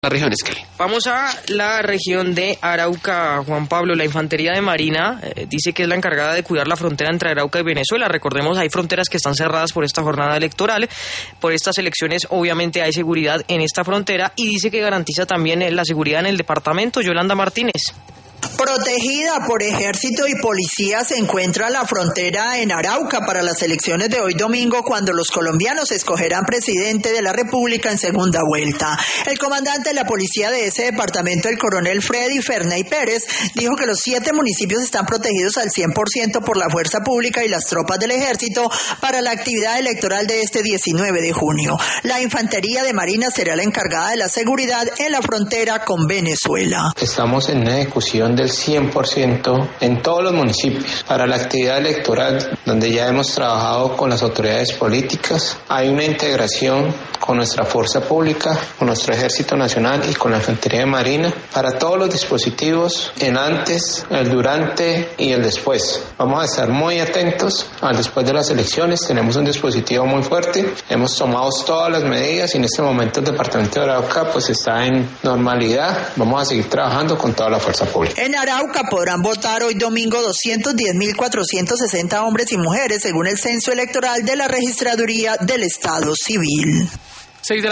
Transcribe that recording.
regiones, Kelly. Vamos a la región de Arauca, Juan Pablo. La Infantería de Marina dice que es la encargada de cuidar la frontera entre Arauca y Venezuela. Recordemos, hay fronteras que están cerradas por esta jornada electoral. Por estas elecciones, obviamente, hay seguridad en esta frontera y dice que garantiza también la seguridad en el departamento. Yolanda Martínez. Protegida por ejército y policía se encuentra la frontera en Arauca para las elecciones de hoy domingo, cuando los colombianos escogerán presidente de la República en segunda vuelta. El comandante de la policía de ese departamento, el coronel Freddy Ferney Pérez, dijo que los 7 municipios están protegidos al 100% por la fuerza pública y las tropas del ejército para la actividad electoral de este 19 de junio. La Infantería de Marina será la encargada de la seguridad en la frontera con Venezuela. Estamos en una ejecución del 100% en todos los municipios para la actividad electoral, donde ya hemos trabajado con las autoridades políticas. Hay una integración con nuestra fuerza pública, con nuestro Ejército Nacional y con la Infantería de Marina para todos los dispositivos, el antes, el durante y el después. Vamos a estar muy atentos al después de las elecciones. Tenemos un dispositivo muy fuerte, hemos tomado todas las medidas y en este momento el departamento de Arauca pues está en normalidad. Vamos a seguir trabajando con toda la fuerza pública. En Arauca podrán votar hoy domingo 210.460 hombres y mujeres, según el censo electoral de la Registraduría del Estado Civil.